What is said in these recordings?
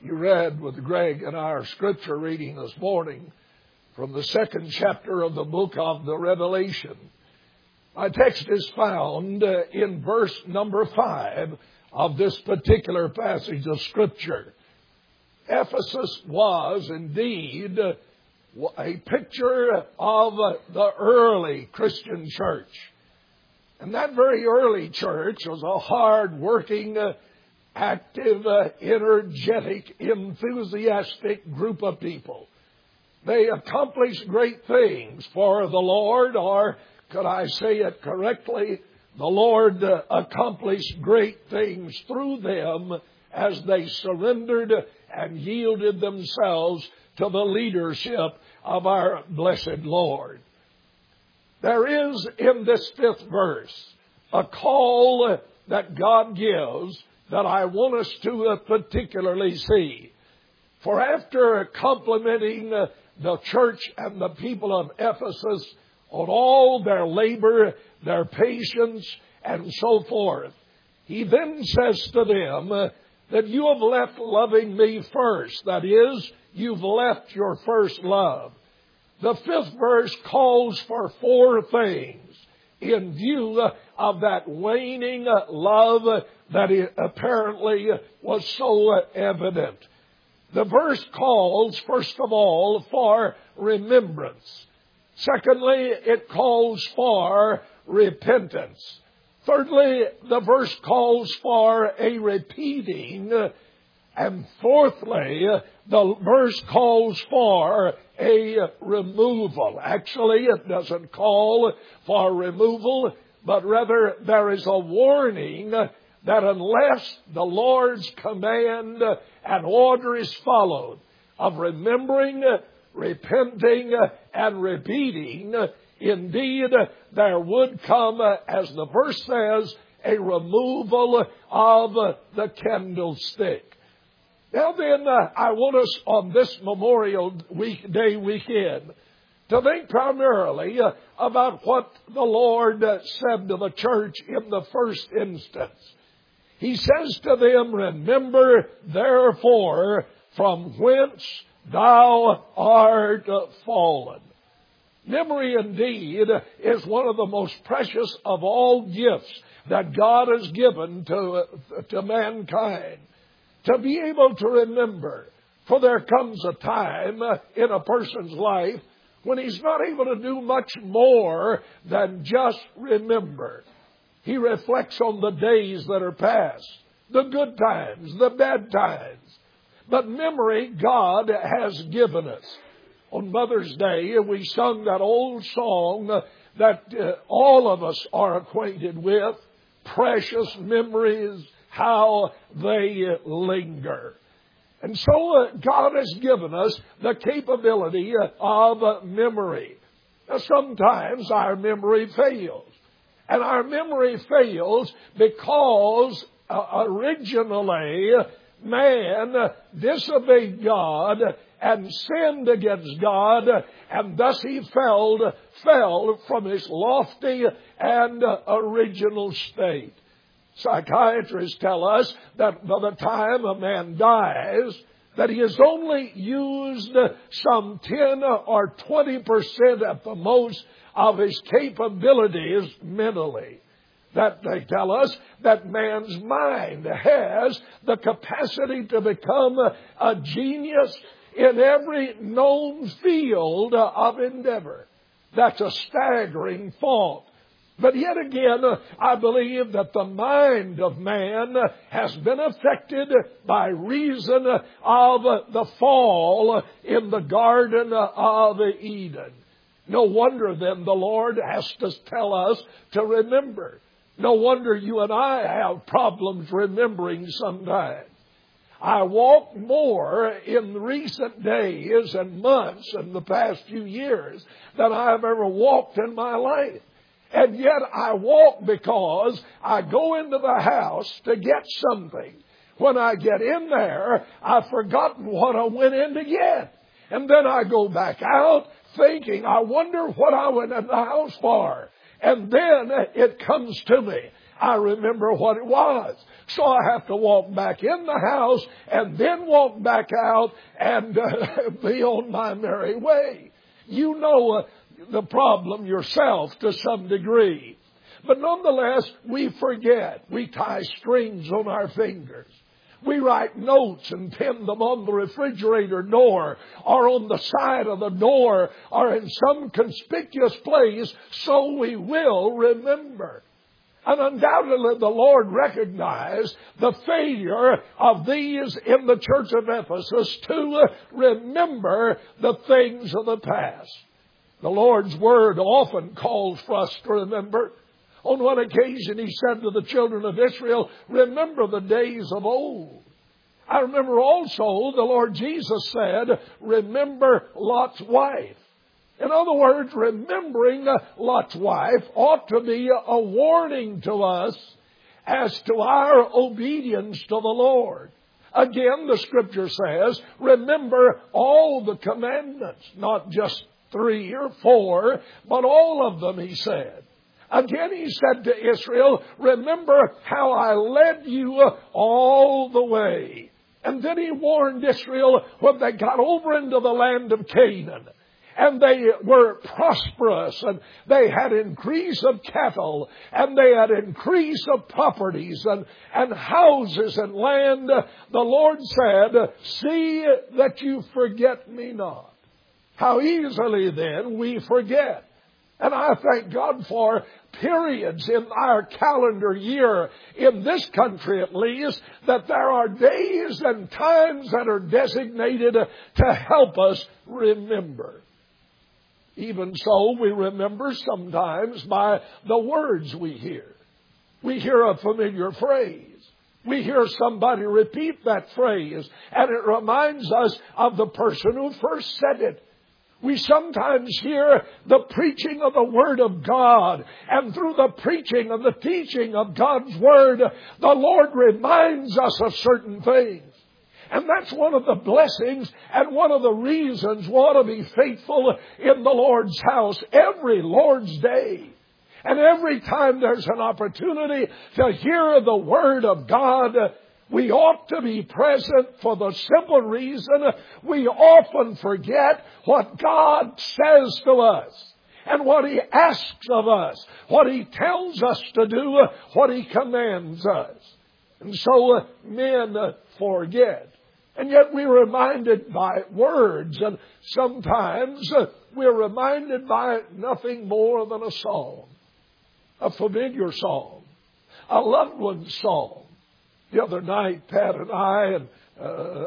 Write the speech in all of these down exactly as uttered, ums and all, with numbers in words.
You read with Greg and our scripture reading this morning from the second chapter of the book of the Revelation. My text is found in verse number five of this particular passage of scripture. Ephesus was indeed a picture of the early Christian church. And that very early church was a hard-working, active, energetic, enthusiastic group of people. They accomplished great things for the Lord, or could I say it correctly, the Lord accomplished great things through them as they surrendered and yielded themselves to the leadership of our blessed Lord. There is in this fifth verse a call that God gives that I want us to uh, particularly see. For after complimenting uh, the church and the people of Ephesus on all their labor, their patience, and so forth, he then says to them uh, that you have left loving me first. That is, you've left your first love. The fifth verse calls for four things in view of that waning love that apparently was so evident. The verse calls, first of all, for remembrance. Secondly, it calls for repentance. Thirdly, the verse calls for a repeating. And fourthly, the verse calls for a removal. Actually, it doesn't call for removal, but rather there is a warning that unless the Lord's command and order is followed of remembering, repenting, and repeating, indeed there would come, as the verse says, a removal of the candlestick. Now then, uh, I want us on this Memorial Week Day weekend to think primarily uh, about what the Lord uh, said to the church in the first instance. He says to them, remember therefore from whence thou art fallen. Memory indeed is one of the most precious of all gifts that God has given to, uh, to mankind. To be able to remember. For there comes a time in a person's life when he's not able to do much more than just remember. He reflects on the days that are past, the good times, the bad times. But memory God has given us. On Mother's Day, we sung that old song that uh, all of us are acquainted with, Precious Memories, how they linger. And so uh, God has given us the capability of uh, memory. Now, sometimes our memory fails. And our memory fails because uh, originally man disobeyed God and sinned against God, and thus he fell, fell from his lofty and uh, original state. Psychiatrists tell us that by the time a man dies, that he has only used some ten or twenty percent at the most of his capabilities mentally. That they tell us that man's mind has the capacity to become a genius in every known field of endeavor. That's a staggering thought. But yet again, I believe that the mind of man has been affected by reason of the fall in the Garden of Eden. No wonder then the Lord has to tell us to remember. No wonder you and I have problems remembering sometimes. I walk more in recent days and months and the past few years than I have ever walked in my life. And yet I walk because I go into the house to get something. When I get in there, I've forgotten what I went in to get. And then I go back out thinking, I wonder what I went in the house for. And then it comes to me. I remember what it was. So I have to walk back in the house and then walk back out and uh, be on my merry way. You know uh, the problem yourself to some degree. But nonetheless, we forget. We tie strings on our fingers. We write notes and pin them on the refrigerator door or on the side of the door or in some conspicuous place so we will remember. And undoubtedly the Lord recognized the failure of these in the church of Ephesus to remember the things of the past. The Lord's Word often calls for us to remember. On one occasion he said to the children of Israel, remember the days of old. I remember also the Lord Jesus said, remember Lot's wife. In other words, remembering Lot's wife ought to be a warning to us as to our obedience to the Lord. Again, the Scripture says, remember all the commandments, not just three or four, but all of them, he said. Again, he said to Israel, remember how I led you all the way. And then he warned Israel when they got over into the land of Canaan. And they were prosperous, and they had increase of cattle, and they had increase of properties, and, and houses and land. The Lord said, see that you forget me not. How easily then we forget. And I thank God for periods in our calendar year, in this country at least, that there are days and times that are designated to help us remember. Even so, we remember sometimes by the words we hear. We hear a familiar phrase. We hear somebody repeat that phrase, and it reminds us of the person who first said it. We sometimes hear the preaching of the Word of God, and through the preaching and the teaching of God's Word, the Lord reminds us of certain things. And that's one of the blessings and one of the reasons we ought to be faithful in the Lord's house every Lord's Day. And every time there's an opportunity to hear the Word of God, we ought to be present for the simple reason we often forget what God says to us and what He asks of us, what He tells us to do, what He commands us. And so uh, men uh, forget. And yet we're reminded by words, and sometimes uh, we're reminded by nothing more than a song, a familiar song, a loved one's song. The other night, Pat and I and uh,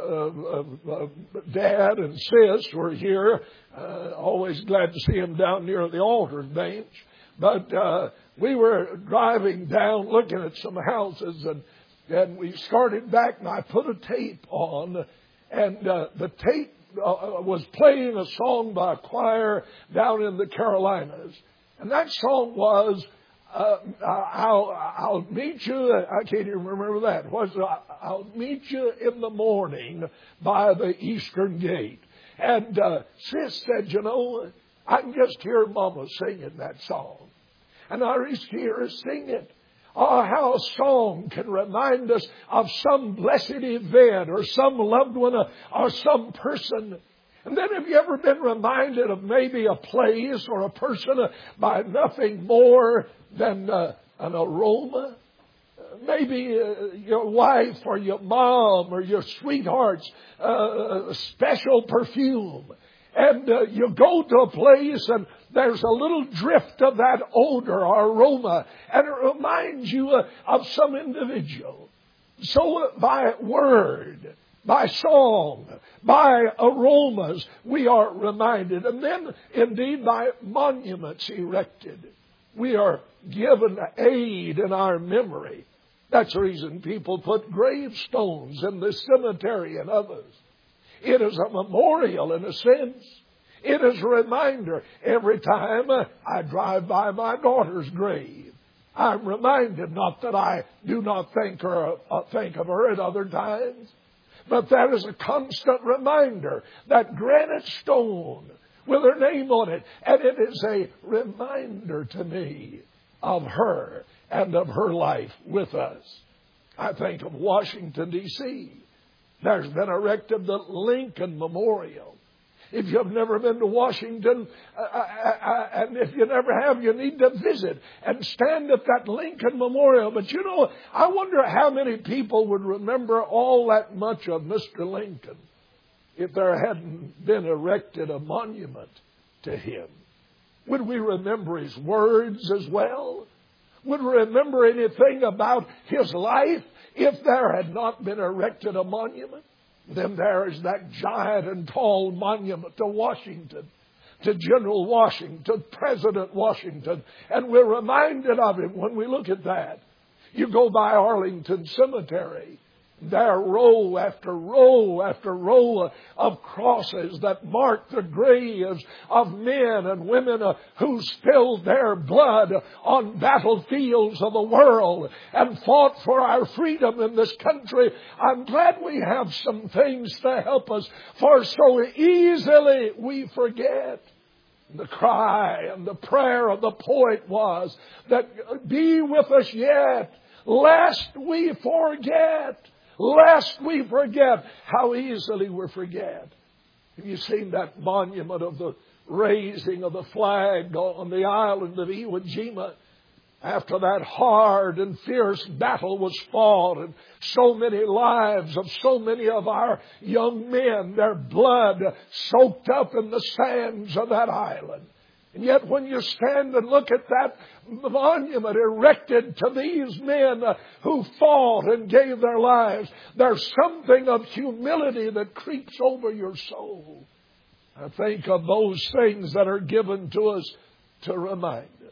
uh, uh, Dad and Sis were here. Uh, always glad to see him down near the altar bench. But uh, we were driving down looking at some houses, and And we started back, and I put a tape on, and uh, the tape uh, was playing a song by a choir down in the Carolinas. And that song was, uh, I'll, I'll meet you, I can't even remember that, it was I'll meet you in the morning by the eastern gate. And uh, Sis said, you know, I can just hear Mama singing that song. And I used to hear her sing it. Oh, how a song can remind us of some blessed event or some loved one or some person. And then have you ever been reminded of maybe a place or a person by nothing more than uh, an aroma? Maybe uh, your wife or your mom or your sweetheart's uh, special perfume. And uh, you go to a place and there's a little drift of that odor or aroma, and it reminds you uh, of some individual. So uh, by word, by song, by aromas, we are reminded. And then, indeed, by monuments erected, we are given aid in our memory. That's the reason people put gravestones in the cemetery and others. It is a memorial in a sense. It is a reminder. Every time I drive by my daughter's grave, I'm reminded, not that I do not think her, uh, think of her at other times, but that is a constant reminder, that granite stone with her name on it. And it is a reminder to me of her and of her life with us. I think of Washington, D C There's been erected the Lincoln Memorial. If you've never been to Washington, uh, I, I, and if you never have, you need to visit and stand at that Lincoln Memorial. But you know, I wonder how many people would remember all that much of Mister Lincoln if there hadn't been erected a monument to him. Would we remember his words as well? Would we remember anything about his life if there had not been erected a monument? Then there is that giant and tall monument to Washington, to General Washington, to President Washington. And we're reminded of him when we look at that. You go by Arlington Cemetery. There are row after row after row of crosses that mark the graves of men and women who spilled their blood on battlefields of the world and fought for our freedom in this country. I'm glad we have some things to help us, for so easily we forget. The cry and the prayer of the poet was that be with us yet, lest we forget. Lest we forget. How easily we forget. Have you seen that monument of the raising of the flag on the island of Iwo Jima? After that hard and fierce battle was fought, and so many lives of so many of our young men, their blood soaked up in the sands of that island. And yet when you stand and look at that monument erected to these men who fought and gave their lives, there's something of humility that creeps over your soul. I think of those things that are given to us to remind us.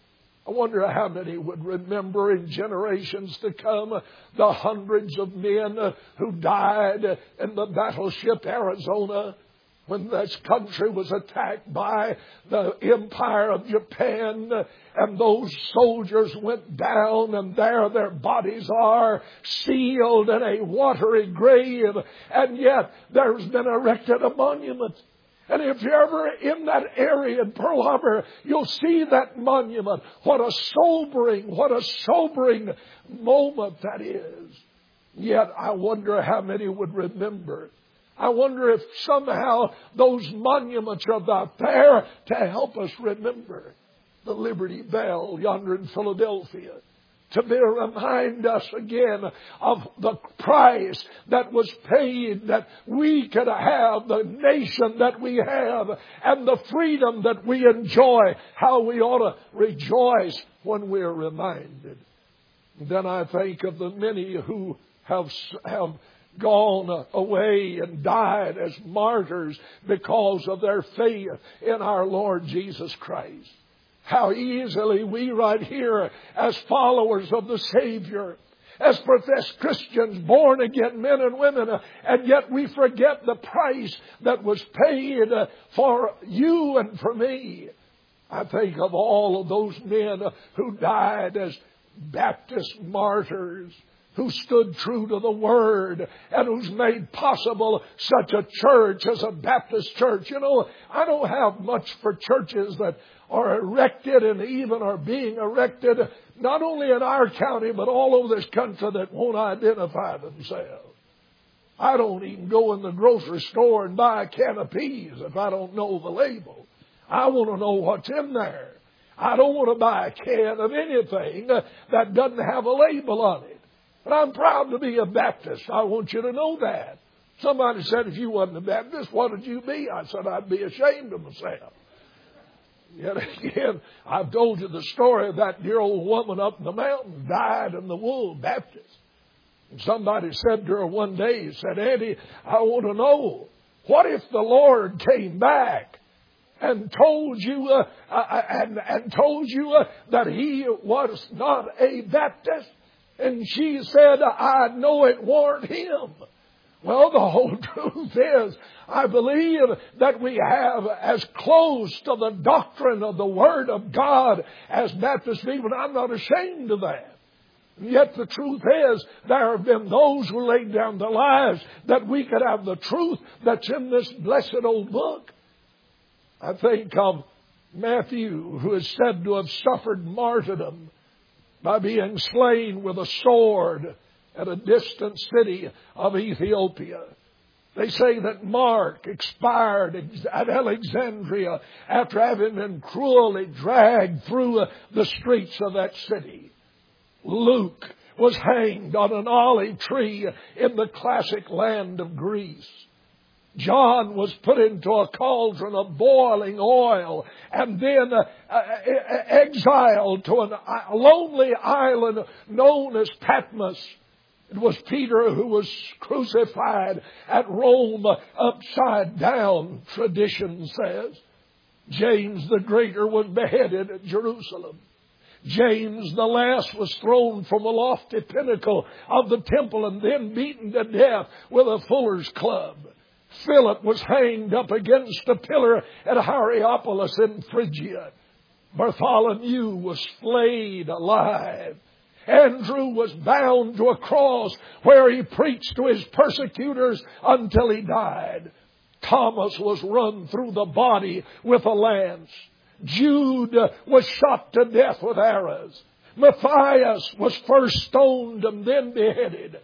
I wonder how many would remember in generations to come the hundreds of men who died in the battleship Arizona, when this country was attacked by the Empire of Japan, and those soldiers went down, and there their bodies are sealed in a watery grave, and yet there's been erected a monument. And if you're ever in that area in Pearl Harbor, you'll see that monument. What a sobering, what a sobering moment that is. Yet I wonder how many would remember. I wonder if somehow those monuments are out there to help us remember the Liberty Bell yonder in Philadelphia, to be remind us again of the price that was paid that we could have the nation that we have and the freedom that we enjoy, how we ought to rejoice when we're reminded. Then I think of the many who have have gone away and died as martyrs because of their faith in our Lord Jesus Christ. How easily we right here as followers of the Savior, as professed Christians, born again men and women, and yet we forget the price that was paid for you and for me. I think of all of those men who died as Baptist martyrs, who stood true to the Word and who's made possible such a church as a Baptist church. You know, I don't have much for churches that are erected and even are being erected, not only in our county, but all over this country, that won't identify themselves. I don't even go in the grocery store and buy a can of peas if I don't know the label. I want to know what's in there. I don't want to buy a can of anything that doesn't have a label on it. But I'm proud to be a Baptist. I want you to know that. Somebody said, if you wasn't a Baptist, what would you be? I said, I'd be ashamed of myself. Yet again, I've told you the story of that dear old woman up in the mountains, died in the wool, Baptist. And somebody said to her one day, he said, Auntie, I want to know, what if the Lord came back and told you uh, uh, and, and told you uh, that He was not a Baptist? And she said, I know it weren't Him. Well, the whole truth is, I believe that we have as close to the doctrine of the Word of God as Baptist people. I'm not ashamed of that. Yet the truth is, there have been those who laid down their lives that we could have the truth that's in this blessed old book. I think of Matthew, who is said to have suffered martyrdom by being slain with a sword at a distant city of Ethiopia. They say that Mark expired at Alexandria after having been cruelly dragged through the streets of that city. Luke was hanged on an olive tree in the classic land of Greece. John was put into a cauldron of boiling oil and then uh, uh, exiled to a lonely island known as Patmos. It was Peter who was crucified at Rome upside down, tradition says. James the Greater was beheaded at Jerusalem. James the Less was thrown from a lofty pinnacle of the temple and then beaten to death with a fuller's club. Philip was hanged up against a pillar at Hierapolis in Phrygia. Bartholomew was flayed alive. Andrew was bound to a cross where he preached to his persecutors until he died. Thomas was run through the body with a lance. Jude was shot to death with arrows. Matthias was first stoned and then beheaded.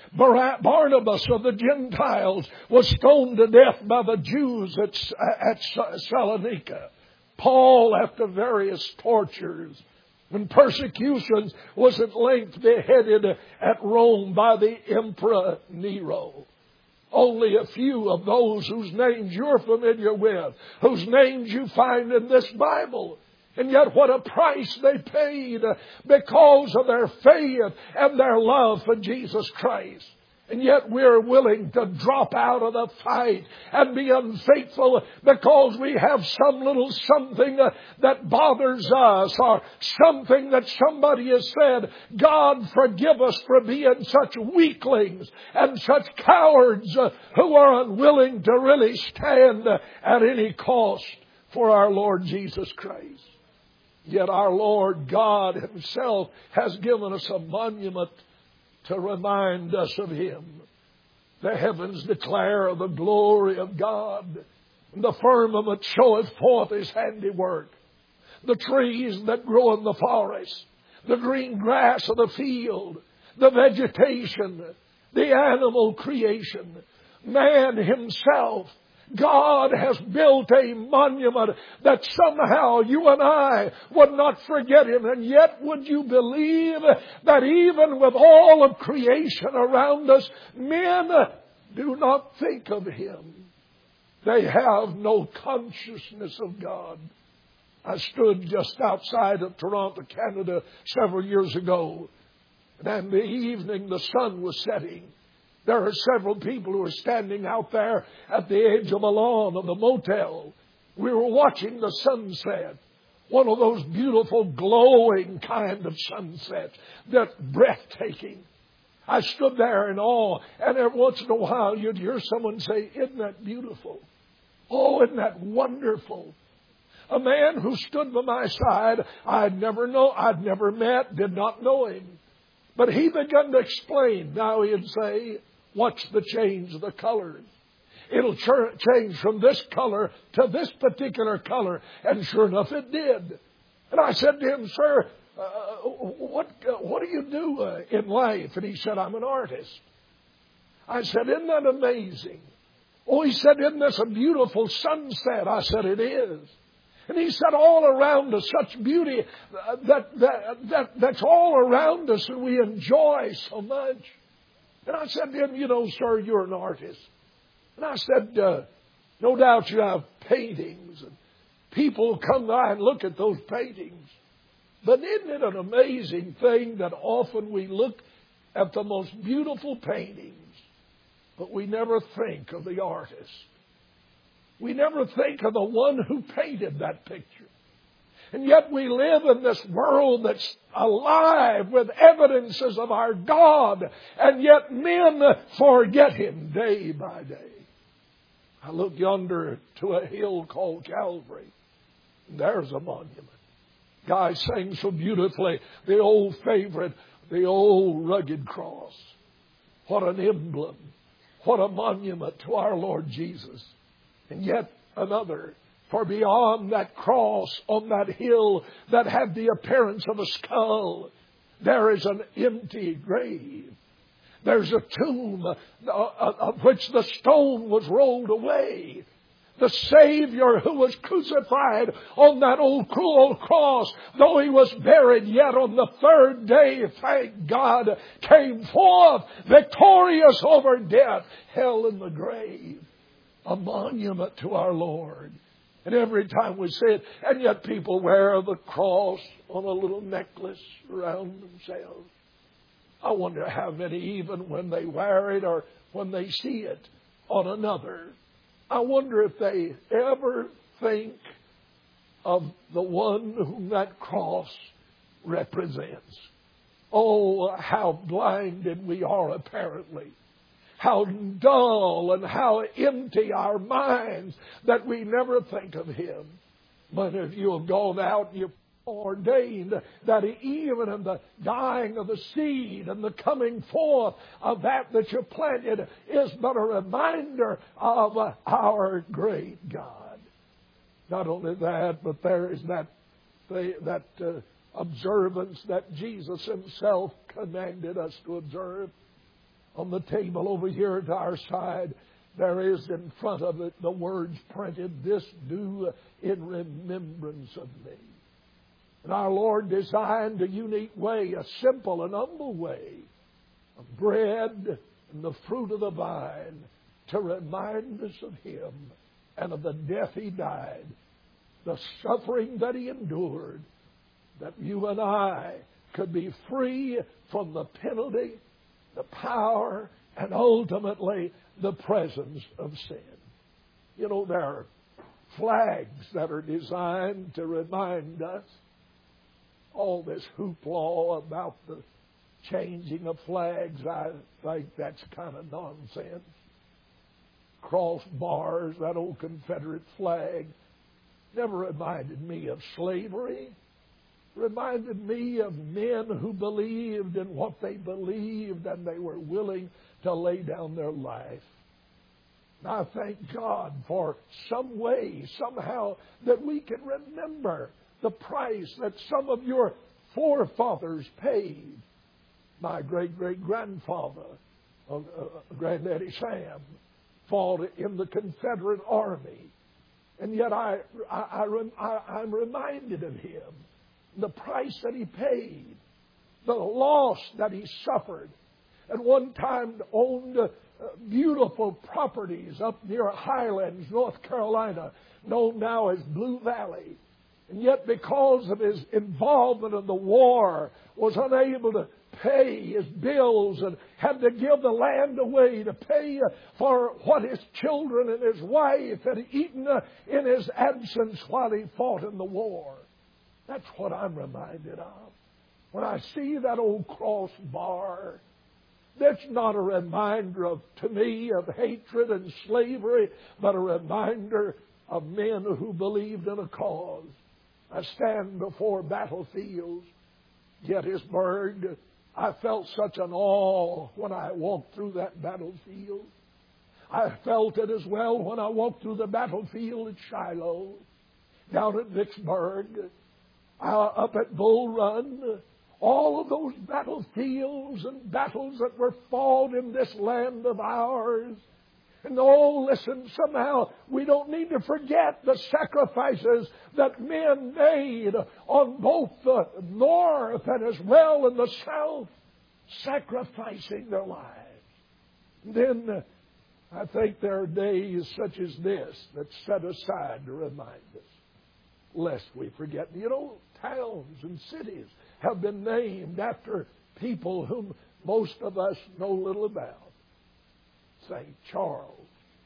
Barnabas of the Gentiles was stoned to death by the Jews at, at Salonika. Paul, after various tortures and persecutions, was at length beheaded at Rome by the Emperor Nero. Only a few of those whose names you're familiar with, whose names you find in this Bible. And yet what a price they paid because of their faith and their love for Jesus Christ. And yet we're willing to drop out of the fight and be unfaithful because we have some little something that bothers us or something that somebody has said. God, forgive us for being such weaklings and such cowards who are unwilling to really stand at any cost for our Lord Jesus Christ. Yet our Lord God Himself has given us a monument to remind us of Him. The heavens declare the glory of God. The firmament showeth forth His handiwork. The trees that grow in the forest, the green grass of the field, the vegetation, the animal creation, man himself. God has built a monument that somehow you and I would not forget Him. And yet would you believe that even with all of creation around us, men do not think of Him. They have no consciousness of God. I stood just outside of Toronto, Canada several years ago. And in the evening the sun was setting. There are several people who were standing out there at the edge of a lawn of the motel. We were watching the sunset. One of those beautiful, glowing kind of sunsets. That breathtaking. I stood there in awe, and every once in a while you'd hear someone say, "Isn't that beautiful? Oh, isn't that wonderful?" A man who stood by my side, I'd never know, I'd never met, did not know him. But he began to explain. Now he'd say, "Watch the change of the colors. It'll ch- change from this color to this particular color." And sure enough, it did. And I said to him, "Sir, uh, what uh, what do you do uh, in life?" And he said, "I'm an artist." I said, "Isn't that amazing?" Oh, he said, "Isn't this a beautiful sunset?" I said, "It is." And he said, "All around us, such beauty that, that, that that's all around us and we enjoy so much." And I said to him, "You know, sir, you're an artist." And I said, uh, "No doubt you have paintings and people come by and look at those paintings. But isn't it an amazing thing that often we look at the most beautiful paintings, but we never think of the artist? We never think of the one who painted that picture. And yet we live in this world that's alive with evidences of our God, and yet men forget Him day by day." I look yonder to a hill called Calvary. And there's a monument. Guy sang so beautifully, the old favorite, the old rugged cross. What an emblem. What a monument to our Lord Jesus. And yet another. For beyond that cross on that hill that had the appearance of a skull, there is an empty grave. There's a tomb of which the stone was rolled away. The Savior who was crucified on that old cruel cross, though He was buried, yet on the third day, thank God, came forth victorious over death, hell, and the grave. A monument to our Lord. And every time we say it, and yet people wear the cross on a little necklace around themselves. I wonder how many, even when they wear it or when they see it on another, I wonder if they ever think of the one whom that cross represents. Oh, how blinded we are apparently. How dull and how empty our minds that we never think of Him. But if you have gone out and you've ordained that even in the dying of the seed and the coming forth of that that you planted is but a reminder of our great God. Not only that, but there is that that uh, observance that Jesus Himself commanded us to observe. On the table over here to our side, there is in front of it the words printed, "This do in remembrance of me." And our Lord designed a unique way, a simple and humble way, of bread and the fruit of the vine to remind us of Him and of the death He died, the suffering that He endured, that you and I could be free from the penalty, the power, and ultimately the presence of sin. You know, there are flags that are designed to remind us. All this hoopla about the changing of flags, I think that's kind of nonsense. Crossbars, that old Confederate flag, never reminded me of slavery. Reminded me of men who believed in what they believed and they were willing to lay down their life. And I thank God for some way, somehow, that we can remember the price that some of your forefathers paid. My great-great-grandfather, uh, uh, Granddaddy Sam, fought in the Confederate Army. And yet I, I, I, I, I'm reminded of him. The price that he paid, the loss that he suffered. At one time owned uh, beautiful properties up near Highlands, North Carolina, known now as Blue Valley. And yet because of his involvement in the war, was unable to pay his bills and had to give the land away to pay for what his children and his wife had eaten in his absence while he fought in the war. That's what I'm reminded of. When I see that old crossbar, that's not a reminder of, to me, of hatred and slavery, but a reminder of men who believed in a cause. I stand before battlefields, Gettysburg. I felt such an awe when I walked through that battlefield. I felt it as well when I walked through the battlefield at Shiloh, down at Vicksburg, uh, up at Bull Run. All of those battlefields and battles that were fought in this land of ours. And oh, listen, somehow we don't need to forget the sacrifices that men made on both the north and as well in the south, sacrificing their lives. And then uh, I think there are days such as this that's set aside to remind us, lest we forget. You know, towns and cities have been named after people whom most of us know little about. Saint Charles,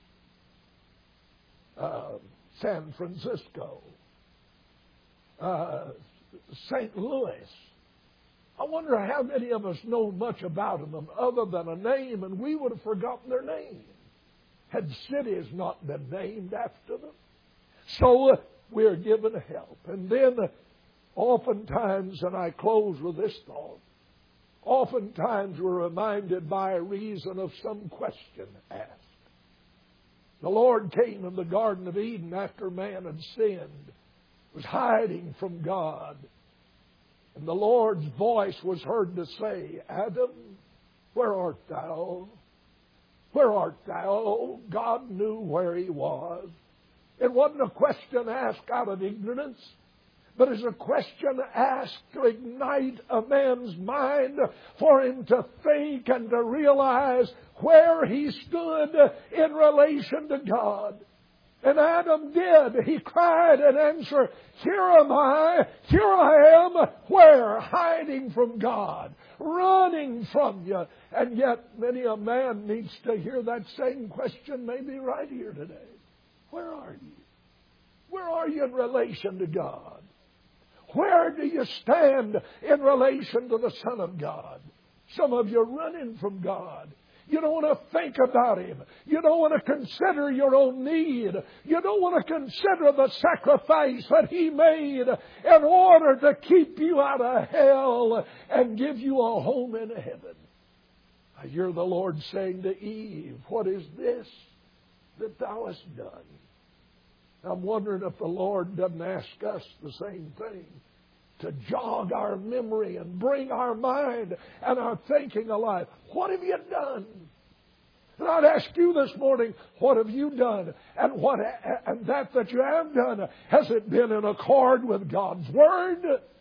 uh, San Francisco, uh, Saint Louis. I wonder how many of us know much about them other than a name, and we would have forgotten their name had cities not been named after them. So uh, we are given help. And then uh, oftentimes, and I close with this thought, oftentimes we're reminded by reason of some question asked. The Lord came in the Garden of Eden after man had sinned, was hiding from God. And the Lord's voice was heard to say, Adam, where art thou? Where art thou? God knew where he was. It wasn't a question asked out of ignorance, but it's a question asked to ignite a man's mind for him to think and to realize where he stood in relation to God. And Adam did. He cried and answered, here am I, here I am, where? Hiding from God, running from you. And yet many a man needs to hear that same question maybe right here today. Where are you? Where are you in relation to God? Where do you stand in relation to the Son of God? Some of you are running from God. You don't want to think about Him. You don't want to consider your own need. You don't want to consider the sacrifice that He made in order to keep you out of hell and give you a home in heaven. I hear the Lord saying to Eve, what is this that thou hast done? I'm wondering if the Lord doesn't ask us the same thing, to jog our memory and bring our mind and our thinking alive. What have you done? And I'd ask you this morning, what have you done? And what and that that you have done, has it been in accord with God's Word?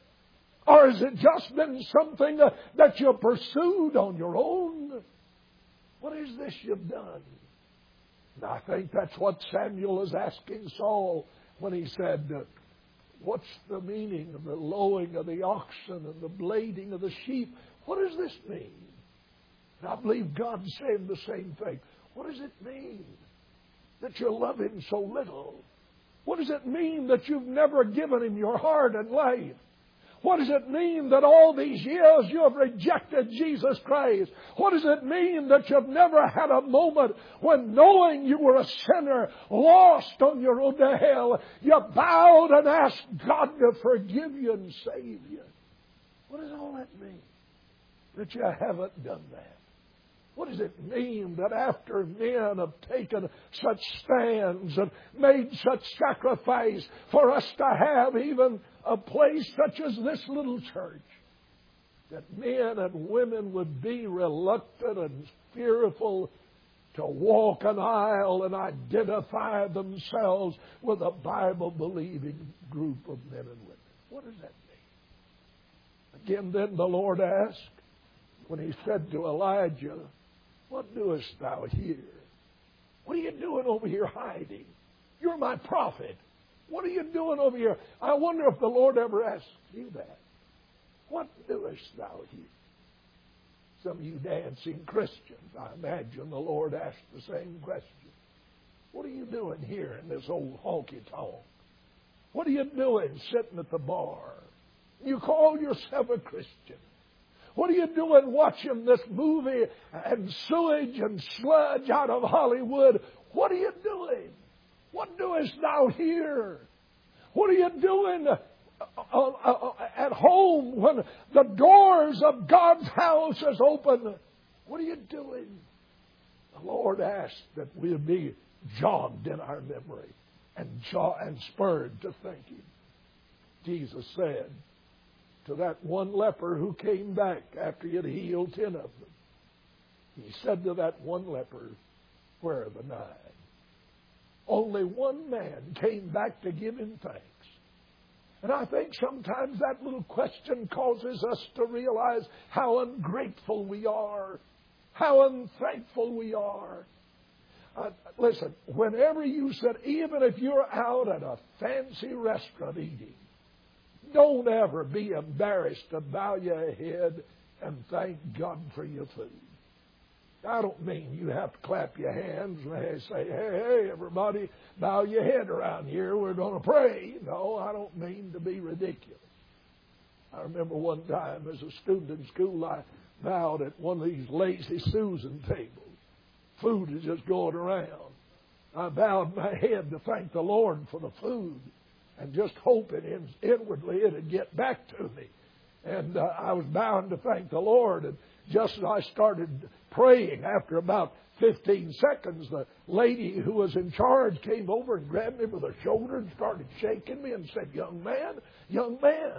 Or has it just been something that you pursued on your own? What is this you've done? And I think that's what Samuel is asking Saul when he said, what's the meaning of the lowing of the oxen and the blading of the sheep? What does this mean? And I believe God's saying the same thing. What does it mean that you love Him so little? What does it mean that you've never given Him your heart and life? What does it mean that all these years you have rejected Jesus Christ? What does it mean that you've never had a moment when, knowing you were a sinner, lost on your road to hell, you bowed and asked God to forgive you and save you? What does all that mean? That you haven't done that? What does it mean that after men have taken such stands and made such sacrifice for us to have even a place such as this little church, that men and women would be reluctant and fearful to walk an aisle and identify themselves with a Bible-believing group of men and women? What does that mean? Again, then the Lord asked, when He said to Elijah, what doest thou here? What are you doing over here hiding? You're my prophet. What are you doing over here? I wonder if the Lord ever asked you that. What doest thou here? Some of you dancing Christians, I imagine the Lord asked the same question. What are you doing here in this old honky-tonk? What are you doing sitting at the bar? You call yourself a Christian. What are you doing watching this movie and sewage and sludge out of Hollywood? What are you doing? What doest thou here? What are you doing at home when the doors of God's house is open? What are you doing? The Lord asked that we'll be jogged in our memory and, jaw- and spurred to thinking. Jesus said to that one leper who came back after He had healed ten of them, He said to that one leper, where are the nine? Only one man came back to give Him thanks. And I think sometimes that little question causes us to realize how ungrateful we are, how unthankful we are. Uh, listen, whenever you sit, even if you're out at a fancy restaurant eating, don't ever be embarrassed to bow your head and thank God for your food. I don't mean you have to clap your hands and say, hey, hey, everybody, bow your head around here. We're going to pray. No, I don't mean to be ridiculous. I remember one time as a student in school, I bowed at one of these lazy Susan tables. Food is just going around. I bowed my head to thank the Lord for the food and just hoping in, inwardly it would get back to me. And uh, I was bound to thank the Lord. And just as I started praying, after about fifteen seconds, the lady who was in charge came over and grabbed me by the shoulder and started shaking me and said, young man, young man,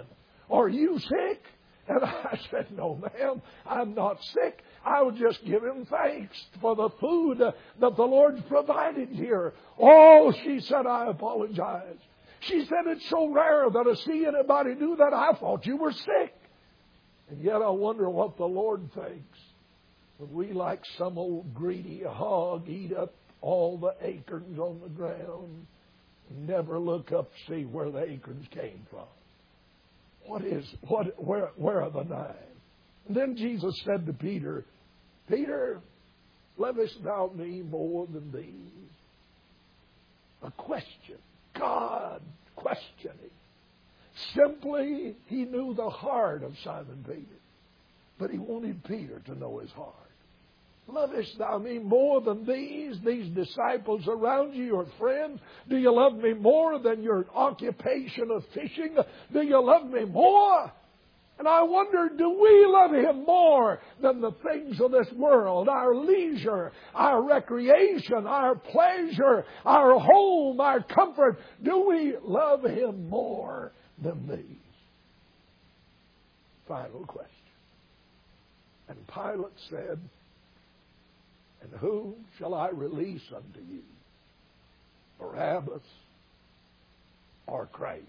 Are you sick? And I said, no, ma'am, I'm not sick. I was just giving thanks for the food that the Lord's provided here. Oh, she said, I apologize. She said, it's so rare that I see anybody do that. I thought you were sick. And yet I wonder what the Lord thinks when we, like some old greedy hog, eat up all the acorns on the ground and never look up to see where the acorns came from. What is, what, where, where are the nine? And then Jesus said to Peter, Peter, lovest thou me more than these? A question. God questioning. Simply, he knew the heart of Simon Peter. But he wanted Peter to know his heart. Lovest thou me more than these, these disciples around you, your friends? Do you love me more than your occupation of fishing? Do you love me more? And I wonder, do we love him more than the things of this world? Our leisure, our recreation, our pleasure, our home, our comfort. Do we love him more than these? Final question. And Pilate said, and whom shall I release unto you? Barabbas or Christ?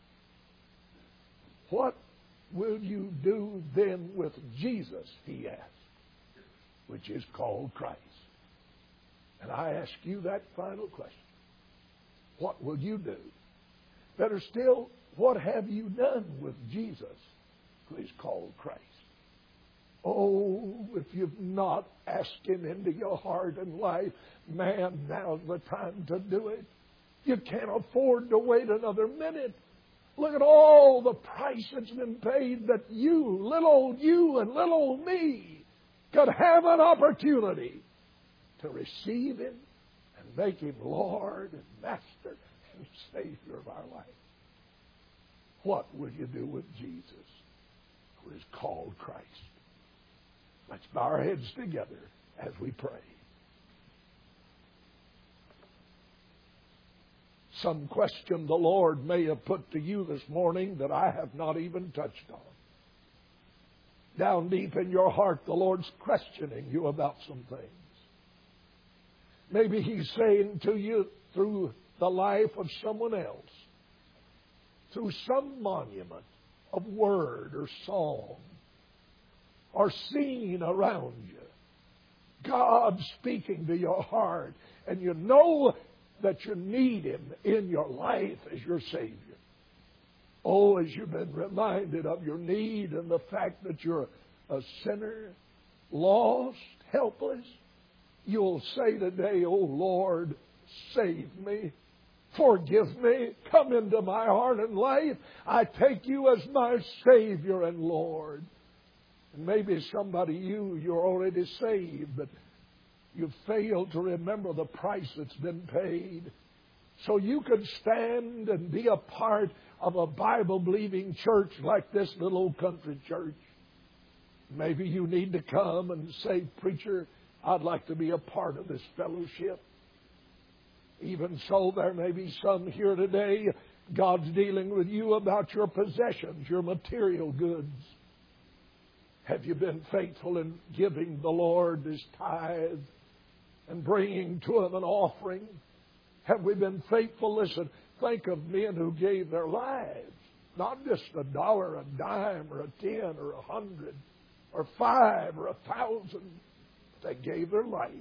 What will you do then with Jesus, he asked, which is called Christ? And I ask you that final question. What will you do? Better still, what have you done with Jesus, who is called Christ? Oh, if you've not asked him into your heart and life, man, now's the time to do it. You can't afford to wait another minute. Look at all the price that's been paid that you, little old you and little old me, could have an opportunity to receive him and make him Lord and Master and Savior of our life. What will you do with Jesus, who is called Christ? Let's bow our heads together as we pray. Some question the Lord may have put to you this morning that I have not even touched on. Down deep in your heart, the Lord's questioning you about some things. Maybe he's saying to you through the life of someone else, through some monument of word or song, or scene around you, God speaking to your heart, and you know that you need him in your life as your Savior. Oh, as you've been reminded of your need and the fact that you're a sinner, lost, helpless, you'll say today, oh Lord, save me, forgive me, come into my heart and life. I take you as my Savior and Lord. And maybe somebody, you, you're already saved, but you've failed to remember the price that's been paid. So you could stand and be a part of a Bible-believing church like this little old country church. Maybe you need to come and say, preacher, I'd like to be a part of this fellowship. Even so, there may be some here today, God's dealing with you about your possessions, your material goods. Have you been faithful in giving the Lord his tithe and bringing to him an offering? Have we been faithful? Listen, think of men who gave their lives, not just a dollar, a dime, or a ten, or a hundred, or five, or a thousand. They gave their life.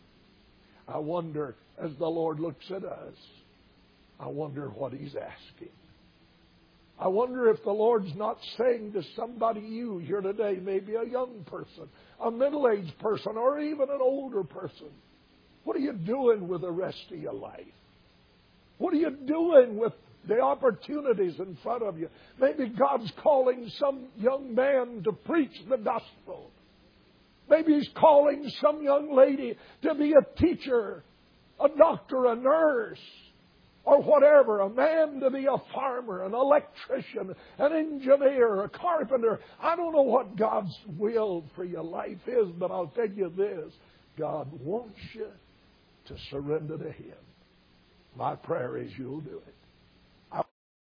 I wonder, as the Lord looks at us, I wonder what he's asking. I wonder if the Lord's not saying to somebody, you here today, maybe a young person, a middle-aged person, or even an older person, what are you doing with the rest of your life? What are you doing with the opportunities in front of you? Maybe God's calling some young man to preach the gospel. Maybe he's calling some young lady to be a teacher, a doctor, a nurse, or whatever, a man to be a farmer, an electrician, an engineer, a carpenter. I don't know what God's will for your life is, but I'll tell you this. God wants you to surrender to him. My prayer is you'll do it.